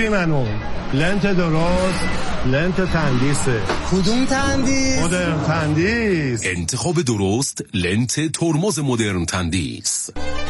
خوبی منو. لنت درست، لنت تندیسه. کدوم تندیس؟ مدرن تندیس. انتخاب درست، لنت ترمز مدرن تندیس.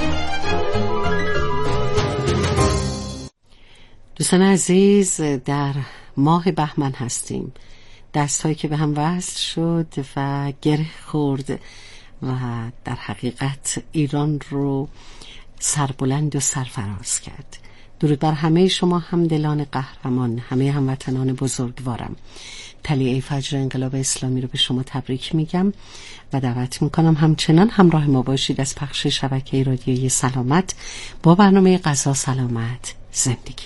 دوستان عزیز، در ماه بهمن هستیم. دست‌هایی که به هم وصل شد و گره خورد و در حقیقت ایران رو سربلند و سرفراز کرد. درود بر همه شما همدلان قهرمان، همه هموطنان بزرگوارم. طلعه فجر انقلاب اسلامی رو به شما تبریک میگم و دعوت میکنم همچنان همراه ما باشید از پخش شبکه رادیویی سلامت با برنامه غذا سلامت زندگی.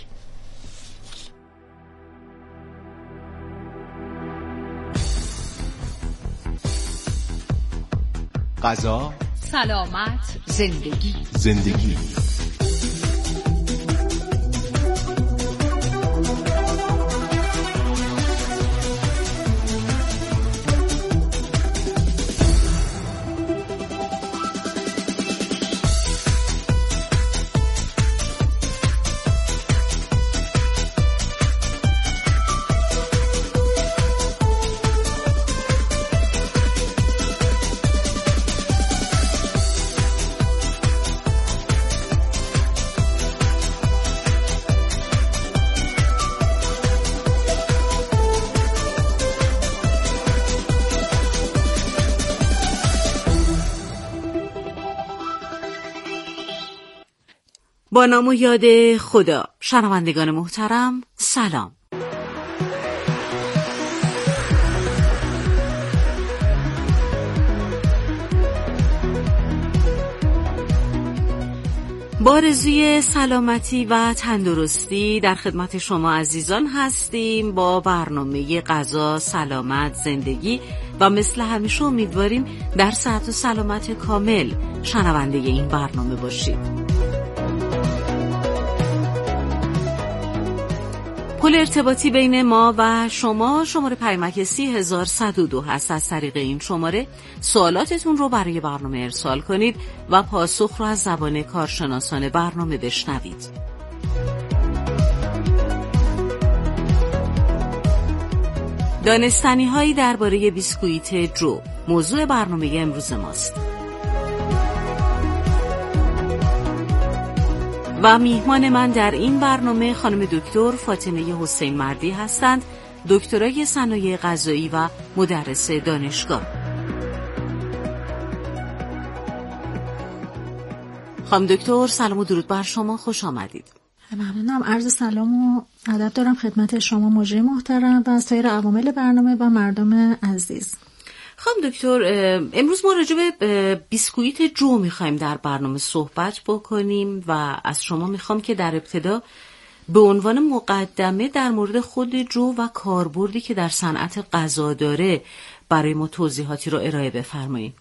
غذا سلامت زندگی. با نام و یاد خدا. شنوندگان محترم سلام. با آرزوی سلامتی و تندرستی در خدمت شما عزیزان هستیم با برنامه غذا سلامت زندگی و مثل همیشه امیدواریم در صحت و سلامت کامل شنونده این برنامه باشید. پل ارتباطی بین ما و شما شماره پیامک 30102 هست. از طریق این شماره سوالاتتون رو برای برنامه ارسال کنید و پاسخ رو از زبان کارشناسان برنامه بشنوید. دانستنی هایی درباره بیسکویت جو موضوع برنامه امروز ماست. و میهمان من در این برنامه خانم دکتر فاطمه حسین مردی هستند، دکترای صنایع غذایی و مدرس دانشگاه. خانم دکتر سلام و درود بر شما، خوش آمدید. ممنونم. عرض سلام و ادب دارم خدمت شما مجری محترم و سایر عوامل برنامه و مردم عزیز. خانم دکتر، امروز ما راجع به بیسکویت جو میخوایم در برنامه صحبت بکنیم و از شما میخوام که در ابتدا به عنوان مقدمه در مورد خود جو و کاربردی که در صنعت غذا داره برای ما توضیحاتی رو ارائه بفرمایید.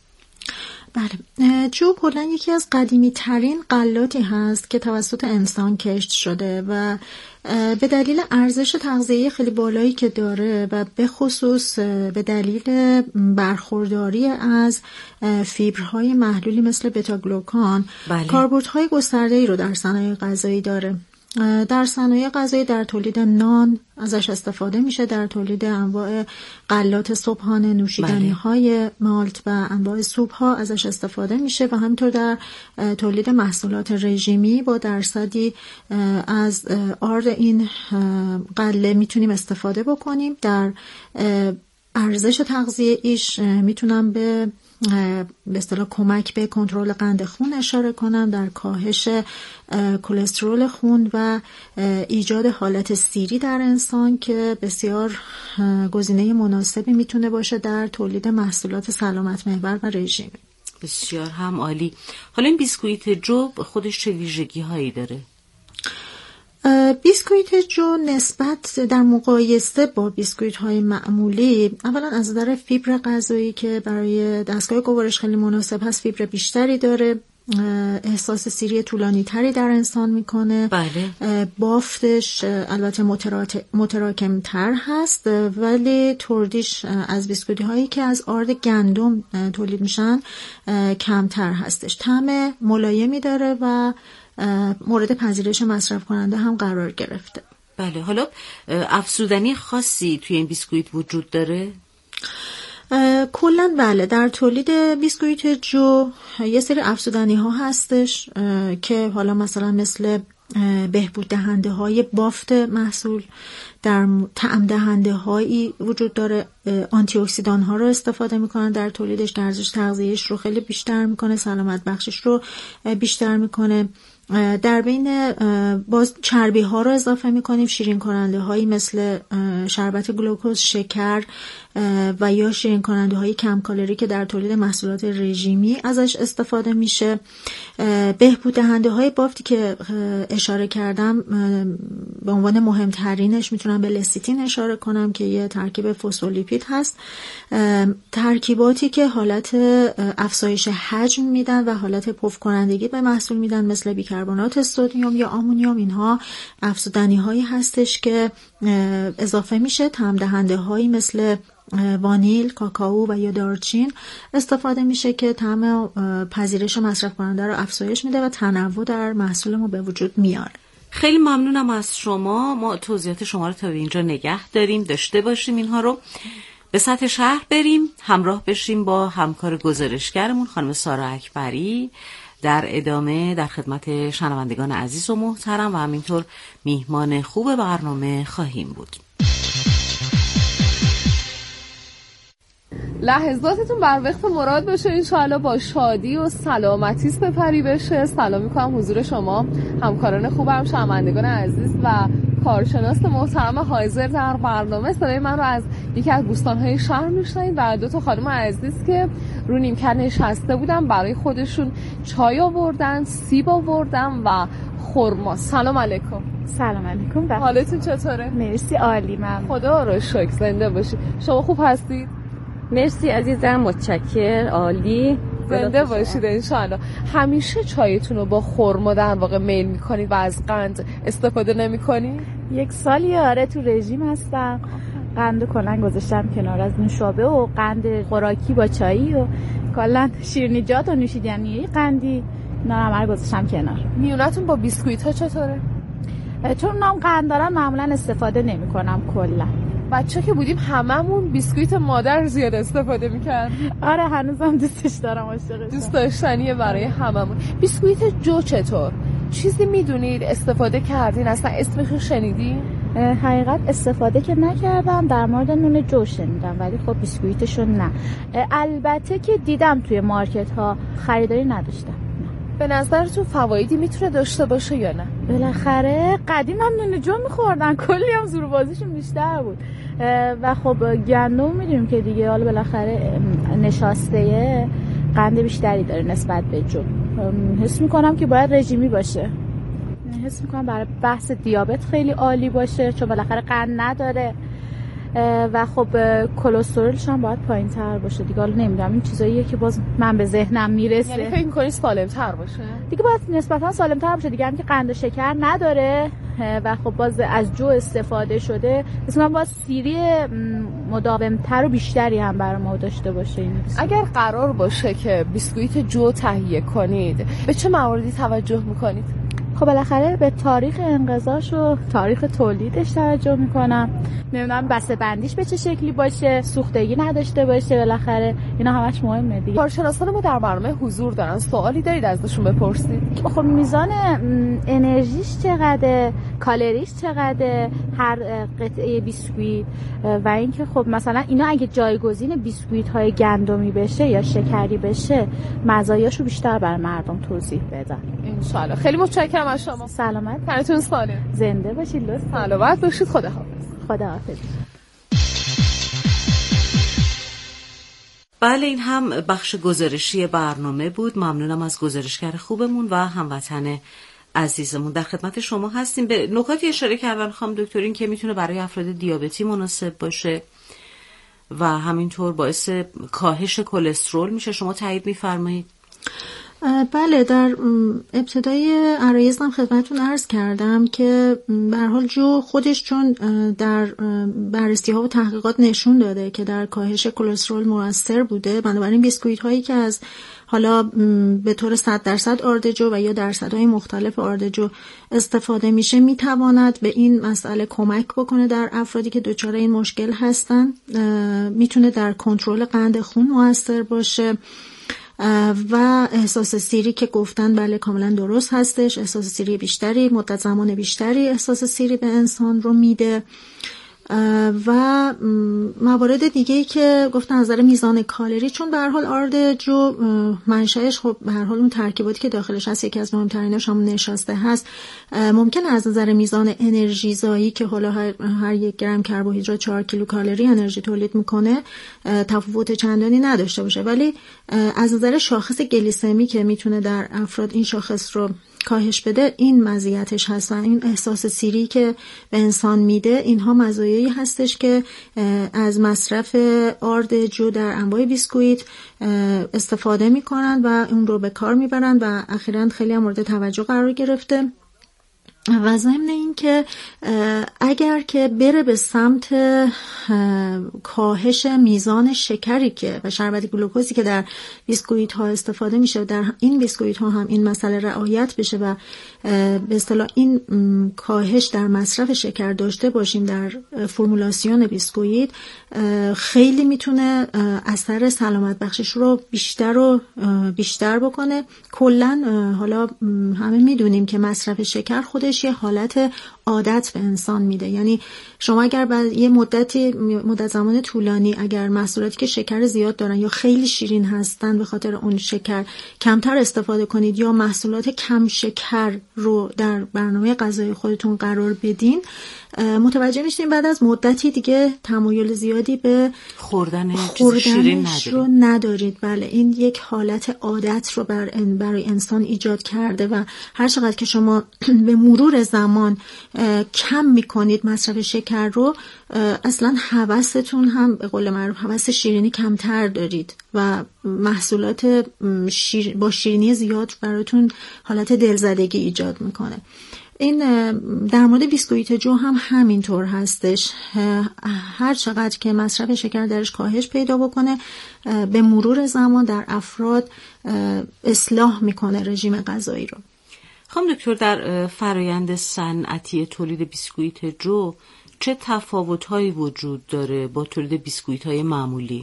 بله، جو کلاً یکی از قدیمی ترین غلاتی هست که توسط انسان کشت شده و به دلیل ارزش تغذیه‌ای خیلی بالایی که داره و به خصوص به دلیل برخورداری از فیبرهای محلولی مثل بتا-گلوکان کاربردهای گسترده‌ای رو در صنایع غذایی داره. در صنایع غذایی در تولید نان ازش استفاده میشه، در تولید انواع غلات صبحانه، نوشیدنی‌های مالت و انواع سوپ‌ها ازش استفاده میشه و همینطور در تولید محصولات رژیمی با درصدی از آرد این غله میتونیم استفاده بکنیم. در ارزش تغذیه ایش میتونم به اصطلاح کمک به کنترل قند خون اشاره کنم، در کاهش کلسترول خون و ایجاد حالت سیری در انسان که بسیار گزینه مناسبی میتونه باشه در تولید محصولات سلامت محور و رژیمی. بسیار هم عالی. حالا این بیسکویت جو خودش چه ویژگی هایی داره؟ بیسکویت جو نسبت در مقایسه با بیسکویت های معمولی اولا از نظر فیبر غذایی که برای دستگاه گوارش خیلی مناسب هست فیبر بیشتری داره، احساس سیری طولانی تری در انسان میکنه. بله. بافتش البته متراکم تر هست ولی توردیش از بیسکویت هایی که از آرد گندم تولید میشن کمتر هستش. طعم ملایمی داره و مورد پذیرش مصرف کننده هم قرار گرفته. بله، حالا افزودنی خاصی توی این بیسکویت وجود داره؟ کلاً بله، در تولید بیسکویت جو یه سری افزودنی ها هستش که حالا مثلا مثل بهبود دهنده های بافت محصول، در طعم دهنده هایی وجود داره، آنتی اکسیدان ها رو استفاده میکنن در تولیدش، در ارزش تغذیه‌ایش رو خیلی بیشتر میکنه، سلامت بخشش رو بیشتر میکنه. در بین باز چربی ها رو اضافه میکنیم، شیرین کننده هایی مثل شربت گلوکوز، شکر و یا شیرین کننده های کم کالری که در تولید محصولات رژیمی ازش استفاده میشه. بهبود دهنده های بافتی که اشاره کردم به عنوان مهمترینش میتونم به لسیتین اشاره کنم که یه ترکیب فسفولیپید هست. ترکیباتی که حالت افزایش حجم میدن و حالت پف کنندگی به محصول میدن مثل بیکربنات سدیم یا آمونیوم، اینها افزودنی هایی هستش که اضافه میشه. طعم دهنده هایی مثل وانیل، کاکائو و یا دارچین استفاده میشه که طعم پذیرش مصرف کننده رو افزایش میده و تنوع در محصول ما به وجود میاره. خیلی ممنونم از شما. ما توضیحات شما رو تا اینجا نگه داریم، داشته باشیم اینها رو. به سطح شهر بریم، همراه بشیم با همکار گزارشگرمون خانم سارا اکبری. در ادامه در خدمت شنوندگان عزیز و محترم و همینطور میهمان خوب برنامه خواهیم بود. لحظاتتون بر وقت مراد باشه، انشاءالله با شادی و سلامتی سپری بشه. سلام میکنم حضور شما همکاران خوبم، شنوندگان عزیز و کارشناس محترم حاضر در برنامه. صدای من رو از یکی از بوستان‌های شهر میشنید و دو تا خانم عزیز که رو نیمکت نشسته بودن برای خودشون چای آوردن، سیب آوردن و خرما. سلام علیکم. سلام علیکم. حالتون چطوره؟ مرسی، عالی. من خدا رو شکر. زنده باشید. شما خوب هستید؟ مرسی عزیزم، متشکر، عالی. زنده باشید انشاءالله. همیشه چایتون رو با خرما در واقع میل میکنید و از قند استفاده نمیکنید؟ یک سالی آره تو رژیم هستم، قند کلا گذاشتم کنار، از نوشابه و قند خوراکی با چایی و کلا شیرینیجات و نوشیدنی قندی اینا رو گذاشتم کنار. میونتون با بیسکویت ها چطوره؟ چون نام قند دارم معمولا استفاده نمیکنم کلا. بچه که بودیم هممون بیسکویت مادر زیاد استفاده میکرد. آره هنوزم دوستش دارم، عاشقشم. دوست داشتنیه برای هممون. بیسکویت جو چطور؟ چیزی میدونید استفاده کردین؟ اصلا اسمشو شنیدین؟ حقیقت استفاده که نکردم، در مورد نون جو شنیدم ولی خب بیسکویتشو نه. البته که دیدم توی مارکت ها، خریداری نداشتم. به نظرتون فوایدی میتونه داشته باشه یا نه؟ بالاخره قدیم هم نون جو میخوردن، کلی هم زوربازیشون بیشتر بود و خب گندم میدونیم که دیگه حالا بالاخره نشاسته قند بیشتری داره نسبت به جو. حس میکنم که باید رژیمی باشه، حس میکنم برای بحث دیابت خیلی عالی باشه چون بالاخره قند نداره و خب کلسترولش هم باید پایین تر باشه دیگه. حالا نمیدونم، این چیزاییه که باز من به ذهنم میرسه. یعنی فکر می‌کنی سالم تر باشه؟ دیگه باید نسبتا سالم تر باشه دیگه، هم که قند و شکر نداره و خب باز از جو استفاده شده، مثلا باز سیری مداوم‌تر و بیشتری هم برای ما داشته باشه. این اگر قرار باشه که بیسکویت جو تهیه کنید، به چه مواردی توجه می‌کنید؟ خب بالاخره به تاریخ انقضاش و تاریخ تولیدش توجه میکنم، نمیدونم بسته بندیش به چه شکلی باشه، سوختگی نداشته باشه، بالاخره اینا همش مهمه دیگه. کارشناسان ما در برنامه حضور دارن، سوالی دارید ازشون بپرسید؟ خب میزان انرژیش چقدره، کالریش چقدره هر قطعه بیسکویت و اینکه خب مثلا اینا اگه جایگزین بیسکویت های گندمی بشه یا شکری بشه، مزایاشو بیشتر برای مردم توضیح بدن ان شاء الله. خیلی متشکرم از شما. سلامت. تنتون سالم. زنده باشید. لطفا. سلامت باشید. خداحافظ. خداحافظ. بله، این هم بخش گزارشی برنامه بود. ممنونم از گزارشگر خوبمون و هموطن عزیزمون. در خدمت شما هستیم. به نکاتی اشاره کردن خانم دکترین که میتونه برای افراد دیابتی مناسب باشه و همینطور باعث کاهش کلسترول میشه. شما تایید میفرمایید؟ بله، در ابتدای عرایزم خدمتتون عرض کردم که به هر حال جو خودش چون در بررسی ها و تحقیقات نشون داده که در کاهش کلسترول مؤثر بوده، بنابراین بیسکویت هایی که از حالا به طور 100% آردجو و یا درصدهای مختلف آردجو استفاده میشه میتواند به این مسئله کمک بکنه در افرادی که دچار این مشکل هستن. میتونه در کنترل قند خون مؤثر باشه و احساس سیری که گفتن بله کاملا درست هستش، احساس سیری بیشتری، مدت زمان بیشتری احساس سیری به انسان رو میده. و موارد دیگه‌ای که گفتن از نظر میزان کالری، چون به هر حال آردجو منشأش خب به هر حال اون ترکیباتی که داخلش هست یکی از مهمتریناش همون نشاسته هست، ممکنه از نظر میزان انرژی زایی که حالا هر 1 گرم کربوهیدرات 4 کیلوکالری انرژی تولید میکنه تفاوت چندانی نداشته باشه، ولی از نظر شاخص گلیسمی که میتونه در افراد این شاخص رو کاهش بده، این مزیتش هست و این احساس سیری که به انسان میده، اینها مزایایی هستش که از مصرف آردجو در انواع بیسکویت استفاده میکنن و اون رو به کار میبرن و اخیراً خیلی هم مورد توجه قرار گرفته. و ضمن این که اگر که بره به سمت کاهش میزان شکری که و شربت گلوکوزی که در بیسکویت ها استفاده میشه، در این بیسکویت ها هم این مسئله رعایت بشه و به اصطلاح این کاهش در مصرف شکر داشته باشیم در فرمولاسیون بیسکویت، خیلی میتونه اثر سلامت بخشش رو بیشتر بکنه. کلا حالا همه میدونیم که مصرف شکر خودش یه حالت عادت به انسان میده، یعنی شما اگر بعد یه مدت زمان طولانی اگر محصولاتی که شکر زیاد دارن یا خیلی شیرین هستن به خاطر اون شکر کمتر استفاده کنید یا محصولات کم شکر رو در برنامه غذایی خودتون قرار بدین، متوجه میشین بعد از مدتی دیگه تمایل زیادی به خوردن شیرین ندارید. بله، این یک حالت عادت رو برای انسان ایجاد کرده و هر چقدر که شما به مرور زمان کم میکنید مصرف شکر رو، اصلا هوستون هم به قول معروف هوس شیرینی کمتر دارید و محصولات با شیرینی زیاد براتون حالت دلزدگی ایجاد میکنه. این در مورد بیسکویت جو هم همینطور هستش. هر چقدر که مصرف شکر درش کاهش پیدا بکنه، به مرور زمان در افراد اصلاح میکنه رژیم غذایی رو. خانم دکتر، در فرایند صنعتی تولید بیسکویت جو چه تفاوت‌هایی وجود داره با تولید بیسکویت‌های معمولی؟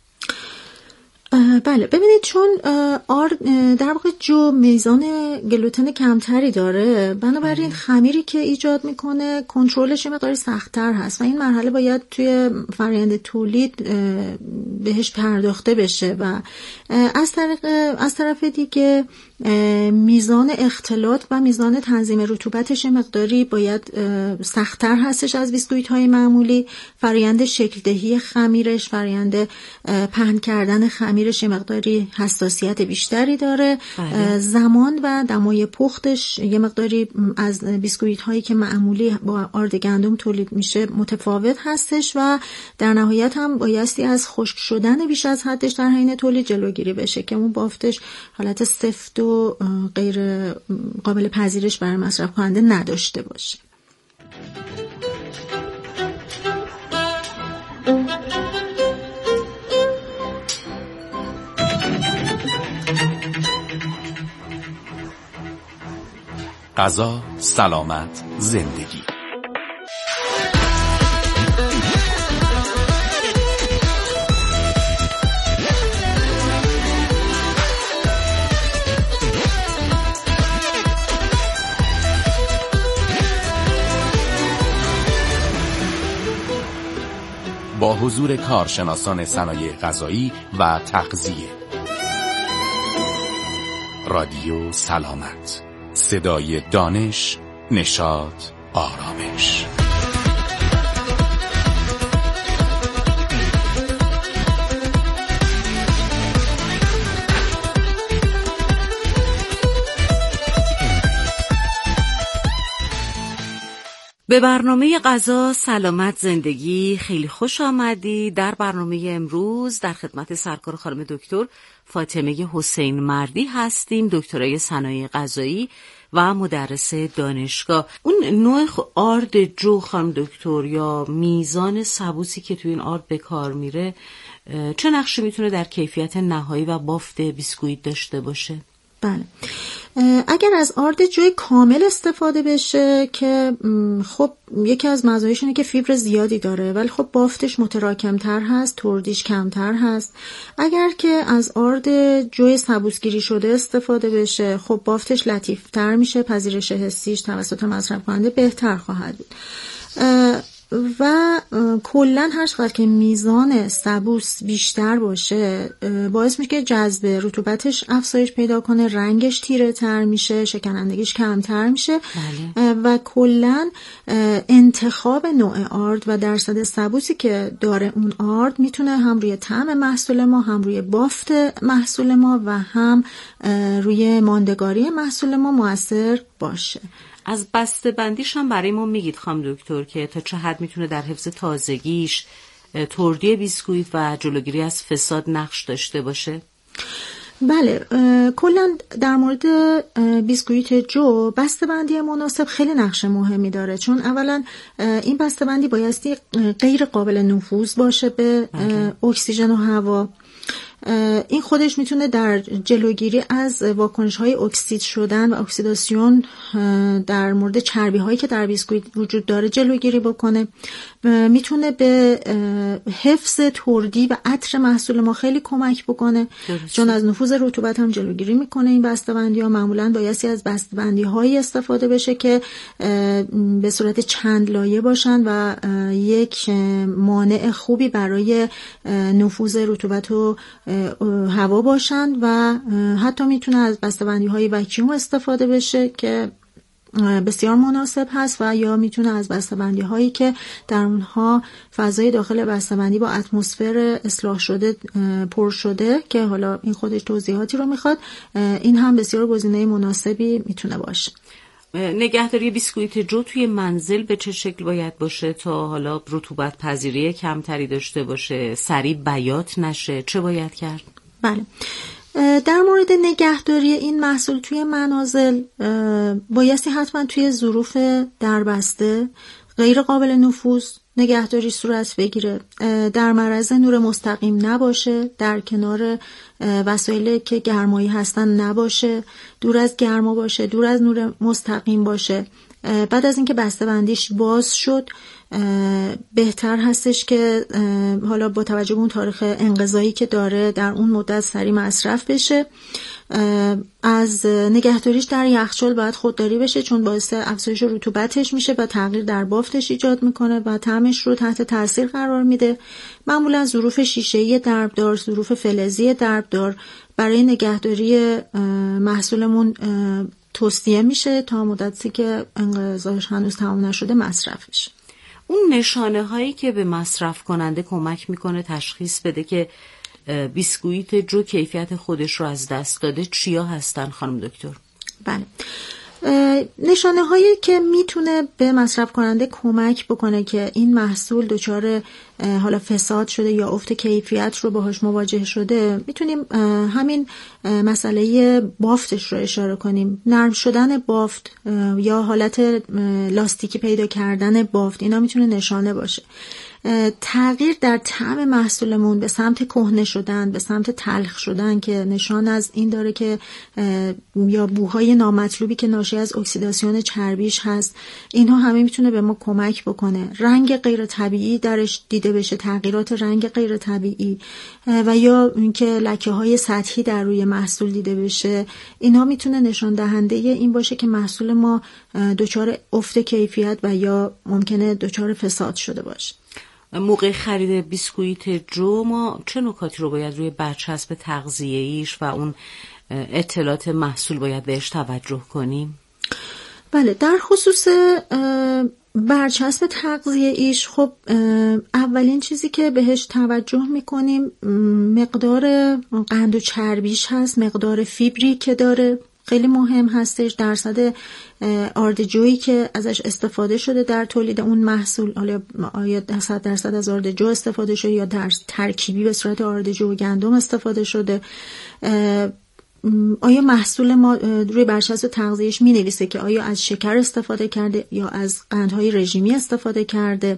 بله، ببینید چون در واقع جو میزان گلوتن کمتری داره، بنابراین خمیری که ایجاد میکنه کنترلش مقداری سخت‌تر هست و این مرحله باید توی فرآیند تولید بهش پرداخته بشه و از طرف دیگه میزان اختلاط و میزان تنظیم رطوبتش مقداری باید سخت‌تر هستش از بیسکویت های معمولی. فرآیند شکل دهی خمیرش، فرآیند پهن کردن خمیرش مقداری حساسیت بیشتری داره. زمان و دمای پختش یه مقداری از بیسکویت هایی که معمولی با آرد گندم تولید میشه متفاوت هستش و در نهایت هم بایستی از خشک شدن بیش از حدش در حین تولید جلوگیری بشه که اون بافتش حالت سفت و غیر قابل پذیرش برای مصرف کننده نداشته باشه. غذا، سلامت، زندگی. با حضور کارشناسان صنایع غذایی و تغذیه. رادیو سلامت، صدای دانش، نشاط، آرامش. به برنامه غذا سلامت زندگی خیلی خوش آمدی. در برنامه امروز در خدمت سرکار خانم دکتر فاطمه حسین مردی هستیم، دکترای صنایع غذایی و مدرس دانشگاه. اون نوع آرد جو خانم دکتر یا میزان سبوسی که توی این آرد به کار میره چه نقشی میتونه در کیفیت نهایی و بافت بیسکویت داشته باشه؟ بله، اگر از آرد جوی کامل استفاده بشه که خب یکی از مزایاش اینه که فیبر زیادی داره ولی خب بافتش متراکم‌تر هست، تردیش کمتر هست. اگر که از آرد جوی سبوسگیری شده استفاده بشه خب بافتش لطیف‌تر میشه، پذیرش حسیش توسط مصرف کننده بهتر خواهد بود و کلن هر چقدر که میزان سبوس بیشتر باشه باعث میشه که جذب رطوبتش افزایش پیدا کنه، رنگش تیره تر میشه، شکنندگیش کمتر میشه. بله. و کلن انتخاب نوع آرد و درصد سبوسی که داره اون آرد میتونه هم روی طعم محصول ما، هم روی بافت محصول ما و هم روی ماندگاری محصول ما مؤثر باشه. از بسته بندیش هم برای ما میگید خانم دکتر که تا چه حد میتونه در حفظ تازگیش، تردی بیسکویت و جلوگیری از فساد نقش داشته باشه؟ بله، کلا در مورد بیسکویت جو بسته‌بندی مناسب خیلی نقش مهمی داره، چون اولا این بسته‌بندی بایستی غیر قابل نفوذ باشه به اکسیژن و هوا. این خودش میتونه در جلوگیری از واکنش‌های اکسید شدن و اکسیداسیون در مورد چربی‌هایی که در بیسکویت وجود داره جلوگیری بکنه. میتونه به حفظ تردی و عطر محصول ما خیلی کمک بکنه، چون از نفوذ رطوبت هم جلوگیری میکنه. این بسته‌بندی‌ها معمولاً بایستی از بسته‌بندی‌هایی استفاده بشه که به صورت چند لایه باشن و یک مانع خوبی برای نفوذ رطوبت و هوا باشن و حتی میتونه از بسته‌بندی‌های وکیوم استفاده بشه که بسیار مناسب هست و یا میتونه از بسته‌بندی‌هایی که در اونها فضای داخل بسته‌بندی با اتمسفر اصلاح شده پر شده که حالا این خودش توضیحاتی رو میخواد، این هم بسیار گزینه مناسبی میتونه باشه. نگهداری بیسکویت جو توی منزل به چه شکل باید باشه تا حالا رطوبت پذیری کمتری داشته باشه، سریع بیات نشه؟ چه باید کرد؟ بله، در مورد نگهداری این محصول توی منازل بایستی حتما توی ظروف دربسته غیر قابل نفوذ نگهداری صورت بگیره، در معرض نور مستقیم نباشه، در کنار وسایلی که گرمایی هستن نباشه، دور از گرما باشه، دور از نور مستقیم باشه. بعد از اینکه بسته‌بندیش باز شد بهتر هستش که حالا با توجه به اون تاریخ انقضایی که داره در اون مدت سریع مصرف بشه. از نگهداریش در یخچال باید خودداری بشه، چون باعث افزایش رطوبتش میشه و تغییر در بافتش ایجاد میکنه و طعمش رو تحت تاثیر قرار میده. معمولا ظروف شیشه‌ای دربدار، ظروف فلزی دربدار برای نگهداری محصولمون توصیه میشه تا مدتی که انقضاش هنوز تمام نشده مصرفش. اون نشانه هایی که به مصرف کننده کمک میکنه تشخیص بده که بیسکویت جو کیفیت خودش رو از دست داده چیا هستن خانم دکتر؟ بله، نشانه هایی که میتونه به مصرف کننده کمک بکنه که این محصول دچار حالا فساد شده یا افت کیفیت رو باهاش مواجه شده، میتونیم همین مسئله بافتش رو اشاره کنیم. نرم شدن بافت یا حالت لاستیکی پیدا کردن بافت، اینا میتونه نشانه باشه. تغییر در طعم محصولمون به سمت کهنه شدن، به سمت تلخ شدن که نشان از این داره که یا بوهای نامطلوبی که ناشی از اکسیداسیون چربیش هست، اینها همه میتونه به ما کمک بکنه. رنگ غیر طبیعی درش دیده بشه، تغییرات رنگ غیر طبیعی و یا اینکه لکه‌های سطحی در روی محصول دیده بشه، اینها میتونه نشان دهنده این باشه که محصول ما دچار افت کیفیت و یا ممکنه دچار فساد شده باشه. موقع خرید بیسکویت جو ما چه نکاتی رو باید روی برچسب تغذیه‌ایش و اون اطلاعات محصول باید بهش توجه کنیم؟ بله، در خصوص برچسب تغذیه‌ایش خب اولین چیزی که بهش توجه میکنیم مقدار قند و چربیش هست، مقدار فیبری که داره. خیلی مهم هستش. درصد آردجویی که ازش استفاده شده در تولید اون محصول، آیا 100% از آردجو استفاده شده یا در ترکیبی به صورت آردجو و گندم استفاده شده، آیا محصول ما روی برچسب تغذیه‌اش می‌نویسه که آیا از شکر استفاده کرده یا از قندهای رژیمی استفاده کرده،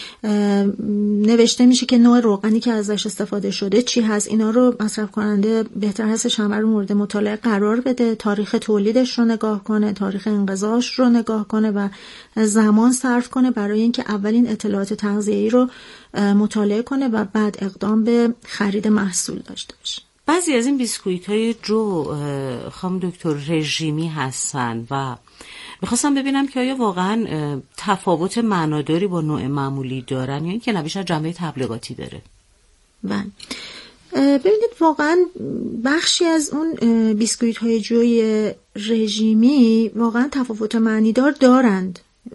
نوشته میشه که نوع روغنی که ازش استفاده شده چی هست. اینا رو مصرف کننده بهتر هستش همه رو مورد مطالعه قرار بده، تاریخ تولیدش رو نگاه کنه، تاریخ انقضاضش رو نگاه کنه و زمان صرف کنه برای اینکه اولین اطلاعات تغذیه‌ای رو مطالعه کنه و بعد اقدام به خرید محصول داشته باشه. بعضی از این بیسکویت‌های جو خانم دکتر رژیمی هستن و میخواستم ببینم که آیا واقعا تفاوت معناداری با نوع معمولی دارن یا اینکه نویش جنبه تبلیغاتی داره؟ بله، ببینید واقعا بخشی از اون بیسکویت‌های جوی رژیمی واقعا تفاوت معنیدار دارند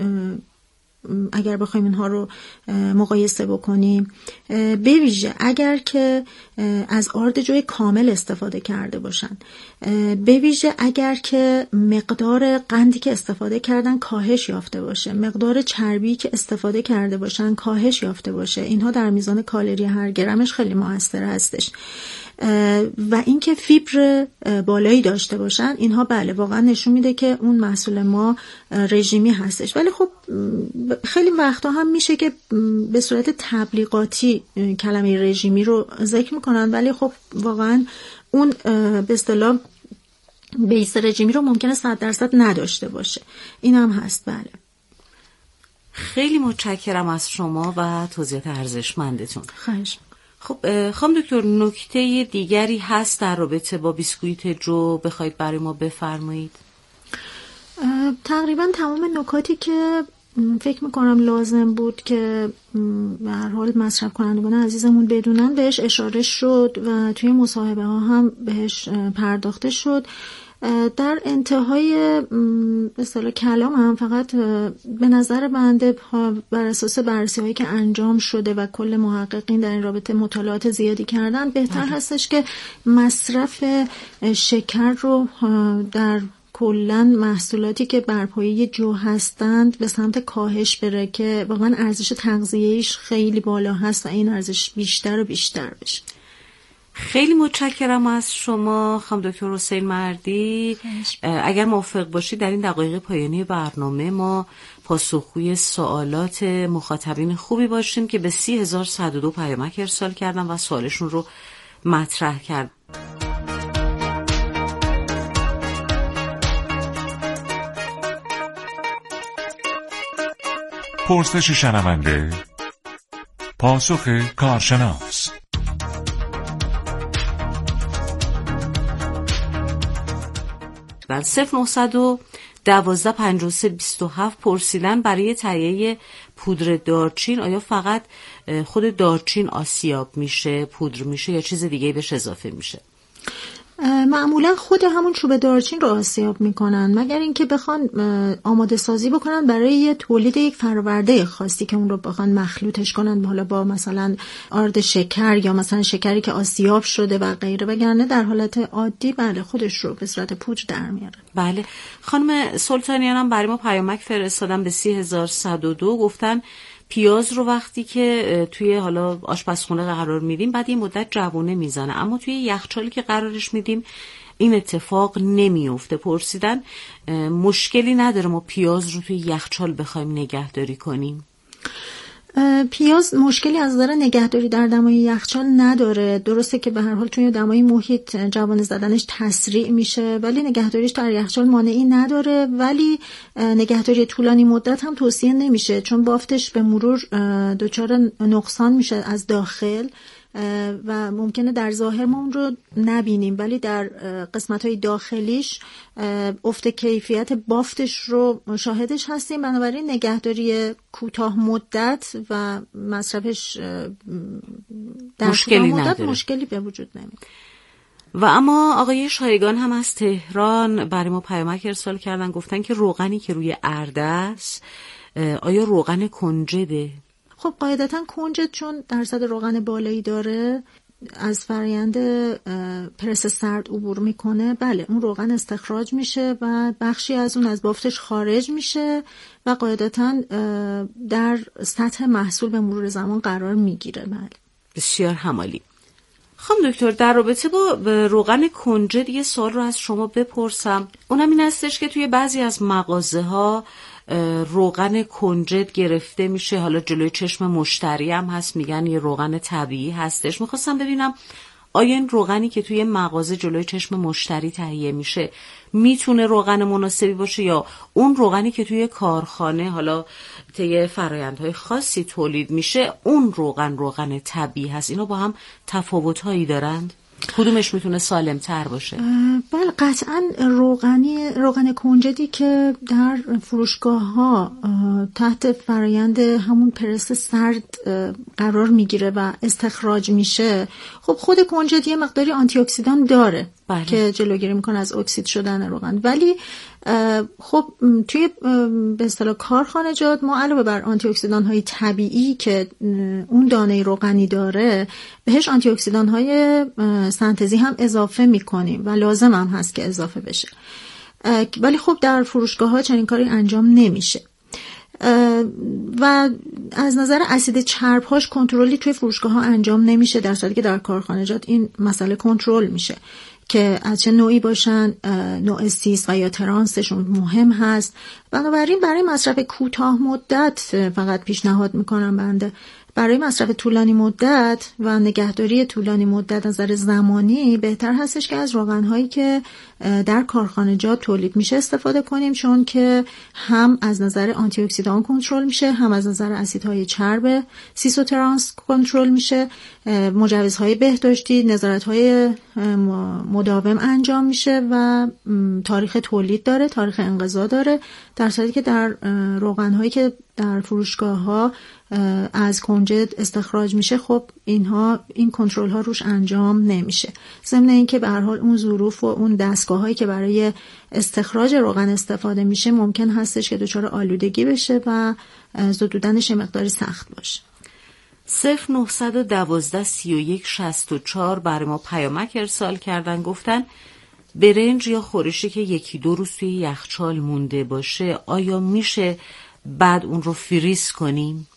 اگر بخوایم اینها رو مقایسه بکنیم، به ویژه اگر که از آردجوی کامل استفاده کرده باشن، به ویژه اگر که مقدار قندی که استفاده کردن کاهش یافته باشه، مقدار چربی که استفاده کرده باشن کاهش یافته باشه، اینها در میزان کالری هر گرمش خیلی موثر هستش. و اینکه فیبر بالایی داشته باشن، اینها بله واقعا نشون میده که اون محصول ما رژیمی هستش. ولی خب خیلی وقتا هم میشه که به صورت تبلیغاتی کلمه رژیمی رو ذکر میکنن، ولی خب واقعا اون به اصطلاح بیس رژیمی رو ممکنه 100% نداشته باشه. این هم هست. بله، خیلی متشکرم از شما و توضیحات ارزشمندتون. خواهش. خب خانم دکتر، نکته دیگری هست در رابطه با بیسکویت جو بخواید برای ما بفرمایید؟ تقریبا تمام نکاتی که فکر میکنم لازم بود که به هر حال مصرف کنندگان عزیزمون بدونن بهش اشاره شد و توی مصاحبه ها هم بهش پرداخته شد. در انتهای به اصطلاح کلامم فقط به نظر بنده بر اساس بررسی هایی که انجام شده و کل محققین در این رابطه مطالعات زیادی کردن، بهتر هستش که مصرف شکر رو در کلن محصولاتی که بر پایه جو هستند به سمت کاهش بره که واقعا ارزش تغذیه‌ایش خیلی بالا هست و این ارزش بیشتر و بیشتر بشه. خیلی متشکرم از شما خانم دکتر حسین مردی. اگر موافق باشید در این دقایق پایانی برنامه ما پاسخگوی سوالات مخاطبین خوبی باشیم که به 30102 پیامک ارسال کردن و سوالشون رو مطرح کردن. پرسش شنونده، پاسخ کارشناس. در 0912-53-27 پرسیدن برای تهیه پودر دارچین آیا فقط خود دارچین آسیاب میشه، پودر میشه یا چیز دیگه بهش اضافه میشه؟ معمولا خود همون چوب دارچین رو آسیاب میکنن، مگر اینکه بخوان آماده سازی بکنن برای تولید یک فرآورده خاصی که اون رو بخوان مخلوطش کنن حالا با مثلا آرد شکر یا مثلا شکری که آسیاب شده و غیره، وگرنه در حالت عادی بله خودش رو به صورت پودر در میاره. بله، خانم سلطانیان هم برای ما پیامک فرستادن به 30102 گفتن پیاز رو وقتی که توی حالا آشپزخونه قرار میدیم بعد یه مدت جوونه میزنه، اما توی یخچالی که قرارش میدیم این اتفاق نمیفته. پرسیدن مشکلی نداره ما پیاز رو توی یخچال بخوایم نگهداری کنیم؟ پیاز مشکلی از نظر نگهداری در دمای یخچال نداره. درسته که به هر حال توی دمای محیط جوانه زدنش تسریع میشه ولی نگهداریش در یخچال مانعی نداره، ولی نگهداری طولانی مدت هم توصیه نمیشه چون بافتش به مرور دچار نقصان میشه از داخل و ممکنه در ظاهر ما اون رو نبینیم ولی در قسمت‌های داخلیش افت کیفیت بافتش رو شاهدش هستیم. بنابراین نگهداری کوتاه مدت و مصرفش در مشکلی کوتاه مدت نداره. مشکلی به وجود نمیاد. و اما آقای شایگان هم از تهران برای ما پیامک ارسال کردن، گفتن که روغنی که روی ارده است آیا روغن کنجده؟ خب قاعدتا کنجد چون درصد روغن بالایی داره از فرآیند پرس سرد عبور میکنه، بله اون روغن استخراج میشه و بخشی از اون از بافتش خارج میشه و قاعدتاً در سطح محصول به مرور زمان قرار میگیره. بله بسیار همالی. خانم دکتر، در رابطه با روغن کنجد یه سوال رو از شما بپرسم. اونم این هستش که توی بعضی از مغازه ها روغن کنجد گرفته میشه، حالا جلوی چشم مشتری هم هست، میگن یه روغن طبیعی هستش. میخواستم ببینم آیا این روغنی که توی مغازه جلوی چشم مشتری تهیه میشه میتونه روغن مناسبی باشه یا اون روغنی که توی کارخانه حالا طی فرآیندهای خاصی تولید میشه اون روغن طبیعی هست؟ اینا با هم تفاوت‌هایی دارند؟ کدومش میتونه سالم تر باشه؟ بله قطعا روغن کنجدی که در فروشگاه ها تحت فرآیند همون پرس سرد قرار میگیره و استخراج میشه، خب خود کنجد یه مقداری آنتی اکسیدان داره بله. که جلوگیری میکنه از اکسید شدن روغن، ولی خب توی به اصطلاح کارخانجات ما علاوه بر آنتی اکسیدان های طبیعی که اون دانه روغنی داره بهش آنتی اکسیدان های سنتزی هم اضافه میکنیم و لازم هم هست که اضافه بشه، ولی خب در فروشگاه ها چنین کاری انجام نمیشه و از نظر اسید چرب‌هاش کنترلی توی فروشگاه ها انجام نمیشه، در صورتی که در کارخانجات این مسئله کنترل میشه که از چه نوعی باشن، نوع سیس و یا ترانسشون مهم هست. بنابراین برای مصرف کوتاه مدت فقط پیشنهاد میکنم بنده، برای مصرف طولانی مدت و نگهداری طولانی مدت از نظر زمانی بهتر هستش که از روغن‌هایی که در کارخانجات تولید میشه استفاده کنیم، چون که هم از نظر آنتی اکسیدان کنترل میشه، هم از نظر اسیدهای چرب سیس و ترانس کنترل میشه، مجوزهای بهداشتی، نظارت‌های مداوم انجام میشه و تاریخ تولید داره، تاریخ انقضا داره، در صورتی که در روغن‌هایی که در فروشگاه‌ها از کنجد استخراج میشه خب این کنترل ها روش انجام نمیشه. ضمن اینکه به هر حال اون ظروف و اون دستگاه‌هایی که برای استخراج روغن استفاده میشه ممکن هستش که دچار آلودگی بشه و زدودنش مقداری سخت باشه. 0912 31 64 برای ما پیامک ارسال کردن، گفتن برنج یا خورشی که یکی دو روز توی یخچال مونده باشه آیا میشه بعد اون رو فریز کنیم؟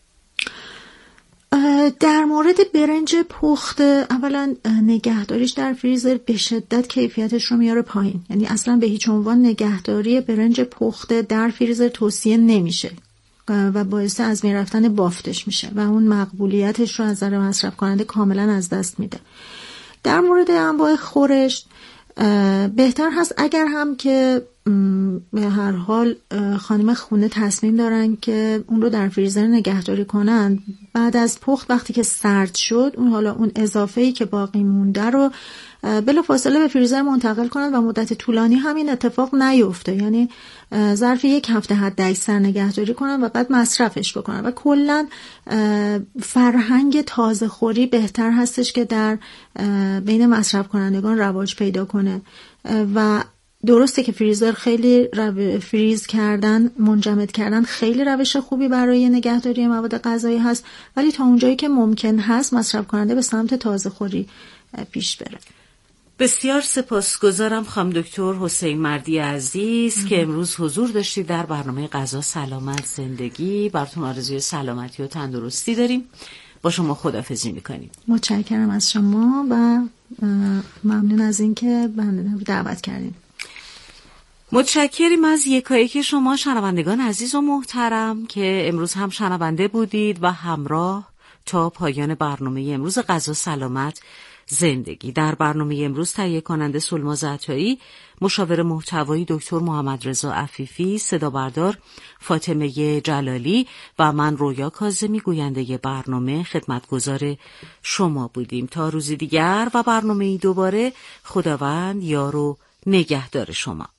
در مورد برنج پخته اولا نگهداریش در فریزر به شدت کیفیتش رو میاره پایین، یعنی اصلا به هیچ عنوان نگهداری برنج پخته در فریزر توصیه نمیشه و باعث از بین رفتن بافتش میشه و اون مقبولیتش رو از نظر مصرف کننده کاملا از دست میده. در مورد انواع خورش بهتر هست اگر هم که به هر حال خانم خونه تصمیم دارن که اون رو در فریزر نگهداری کنن، بعد از پخت وقتی که سرد شد اون اضافه‌ای که باقی مونده رو بلافاصله به فریزر منتقل کنن و مدت طولانی همین اتفاق نیفته، یعنی ظرف 1 هفته حداکثر نگهداری کنن و بعد مصرفش بکنن. و کلا فرهنگ تازه خوری بهتر هستش که در بین مصرف کنندگان رواج پیدا کنه و درسته که فریزر خیلی فریز کردن، منجمد کردن خیلی روش خوبی برای نگهداری مواد غذایی هست، ولی تا اونجایی که ممکن هست مصرف کننده به سمت تازه خوری پیش بره. بسیار سپاسگزارم خانم دکتر حسین مردی عزیز که امروز حضور داشتید در برنامه غذا سلامت زندگی. براتون آرزوی سلامتی و تندرستی داریم. با شما خداحافظی میکنیم. متشکرم از شما و ممنون از اینکه بنده دعوت کردیم. متشکریم از یکایک شما شنوندگان عزیز و محترم که امروز هم شنونده بودید و همراه تا پایان برنامه امروز غذا سلامت زندگی. در برنامه امروز تهیه کننده سلما زعتایی، مشاور محتوایی دکتر محمد رضا عفیفی، صدا بردار فاطمه جلالی و من رویا کاظمی گوینده برنامه خدمتگزار شما بودیم. تا روزی دیگر و برنامه دوباره، خداوند یار و نگهدار شما.